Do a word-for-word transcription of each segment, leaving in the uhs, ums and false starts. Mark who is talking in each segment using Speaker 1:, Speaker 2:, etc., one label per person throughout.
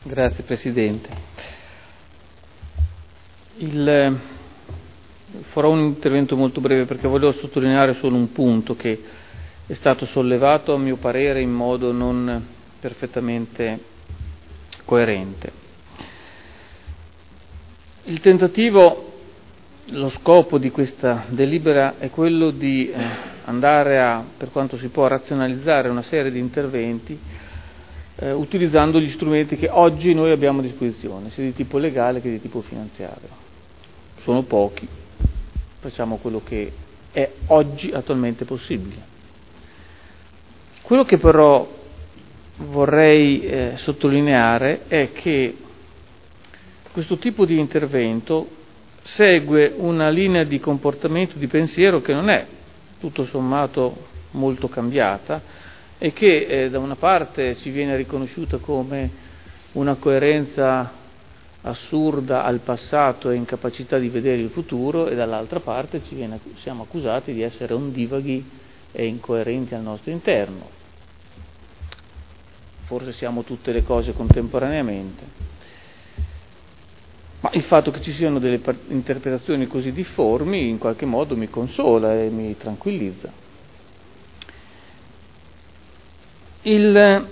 Speaker 1: Grazie Presidente. Il, farò un intervento molto breve perché volevo sottolineare solo un punto che è stato sollevato a mio parere in modo non perfettamente coerente. Il tentativo, lo scopo di questa delibera è quello di eh, andare a, per quanto si può, razionalizzare una serie di interventi eh, utilizzando gli strumenti che oggi noi abbiamo a disposizione, sia di tipo legale che di tipo finanziario. Sono pochi, facciamo quello che è oggi attualmente possibile. Quello che però vorrei eh, sottolineare è che questo tipo di intervento segue una linea di comportamento, di pensiero che non è tutto sommato molto cambiata e che eh, da una parte ci viene riconosciuta come una coerenza assurda al passato e incapacità di vedere il futuro, e dall'altra parte ci viene, siamo accusati di essere ondivaghi e incoerenti al nostro interno. Forse siamo tutte le cose contemporaneamente, ma il fatto che ci siano delle interpretazioni così difformi in qualche modo mi consola e mi tranquillizza. Il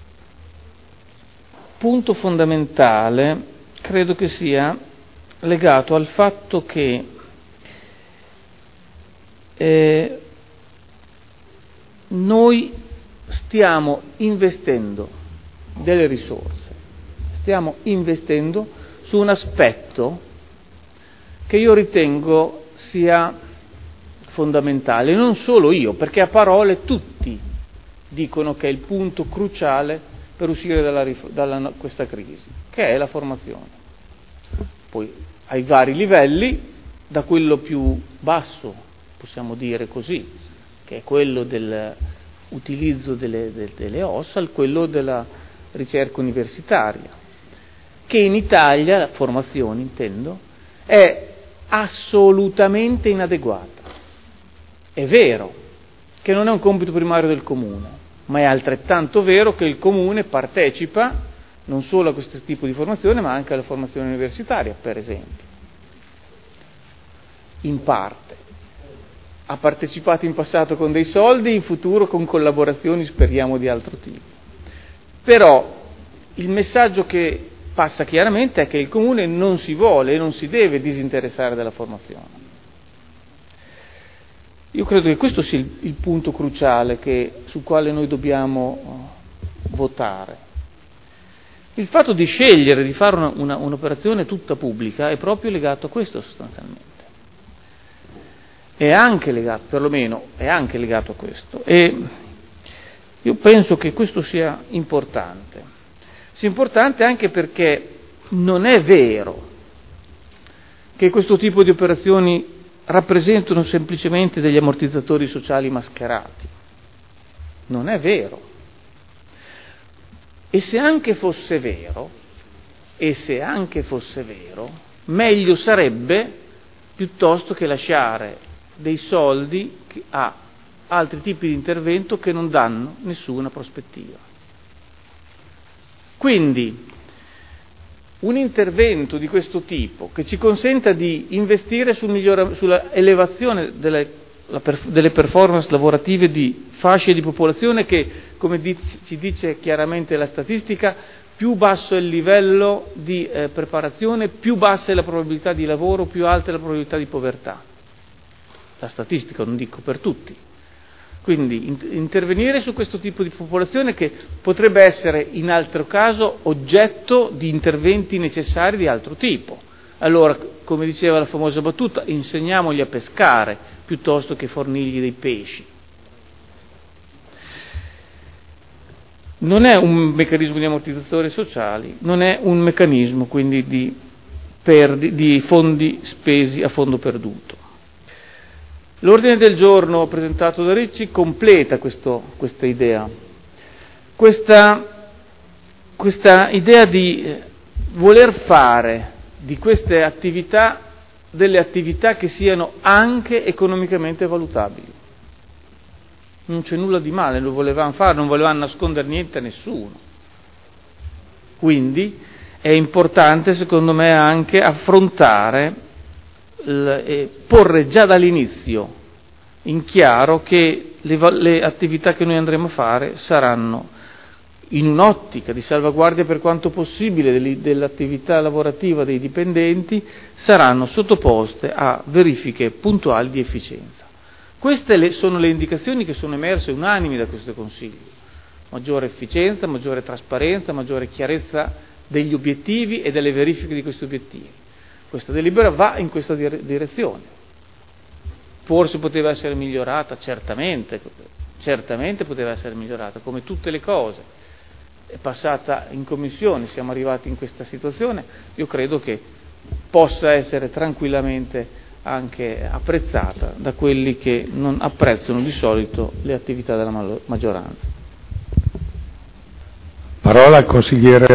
Speaker 1: punto fondamentale credo che sia legato al fatto che eh, noi stiamo investendo delle risorse, stiamo investendo su un aspetto che io ritengo sia fondamentale, non solo io, perché a parole tutti dicono che è il punto cruciale per uscire dalla, dalla questa crisi, che è la formazione. Poi ai vari livelli, da quello più basso, possiamo dire così, che è quello dell'utilizzo delle, delle, delle O S, al quello della ricerca universitaria, che in Italia, la formazione intendo, è assolutamente inadeguata. È vero che non è un compito primario del Comune, ma è altrettanto vero che il Comune partecipa non solo a questo tipo di formazione, ma anche alla formazione universitaria, per esempio. In parte. Ha partecipato in passato con dei soldi, in futuro con collaborazioni, speriamo, di altro tipo. Però il messaggio che passa chiaramente è che il Comune non si vuole e non si deve disinteressare della formazione. Io credo che questo sia il, il punto cruciale che, sul quale noi dobbiamo uh, votare. Il fatto di scegliere di fare una, una, un'operazione tutta pubblica è proprio legato a questo sostanzialmente. È anche legato, perlomeno, è anche legato a questo. E io penso che questo sia importante. Sia importante anche perché non è vero che questo tipo di operazioni rappresentano semplicemente degli ammortizzatori sociali mascherati. Non è vero. E se anche fosse vero, e se anche fosse vero, meglio sarebbe piuttosto che lasciare dei soldi a altri tipi di intervento che non danno nessuna prospettiva. Quindi un intervento di questo tipo che ci consenta di investire sul migliora, sulla elevazione delle, la, delle performance lavorative di fasce di popolazione che, come dice, ci dice chiaramente la statistica, più basso è il livello di eh, preparazione, più bassa è la probabilità di lavoro, più alta è la probabilità di povertà. La statistica, non dico per tutti. Quindi in, intervenire su questo tipo di popolazione che potrebbe essere in altro caso oggetto di interventi necessari di altro tipo. Allora, come diceva la famosa battuta, insegniamogli a pescare piuttosto che fornirgli dei pesci. Non è un meccanismo di ammortizzatori sociali, non è un meccanismo quindi di, perdi, di fondi spesi a fondo perduto. L'ordine del giorno presentato da Ricci completa questo, questa idea, questa, questa idea di eh, voler fare di queste attività delle attività che siano anche economicamente valutabili. Non c'è nulla di male, lo volevano fare, non volevano nascondere niente a nessuno. Quindi è importante, secondo me, anche affrontare l- e porre già dall'inizio in chiaro che le, va- le attività che noi andremo a fare saranno in un'ottica di salvaguardia per quanto possibile delle- dell'attività lavorativa dei dipendenti, saranno sottoposte a verifiche puntuali di efficienza. Queste le, sono le indicazioni che sono emerse unanimi da questo Consiglio. Maggiore efficienza, maggiore trasparenza, maggiore chiarezza degli obiettivi e delle verifiche di questi obiettivi. Questa delibera va in questa dire- direzione. Forse poteva essere migliorata, certamente, certamente poteva essere migliorata, come tutte le cose. È passata in commissione, siamo arrivati in questa situazione, io credo che possa essere tranquillamente anche apprezzata da quelli che non apprezzano di solito le attività della maggioranza.
Speaker 2: Parola al consigliere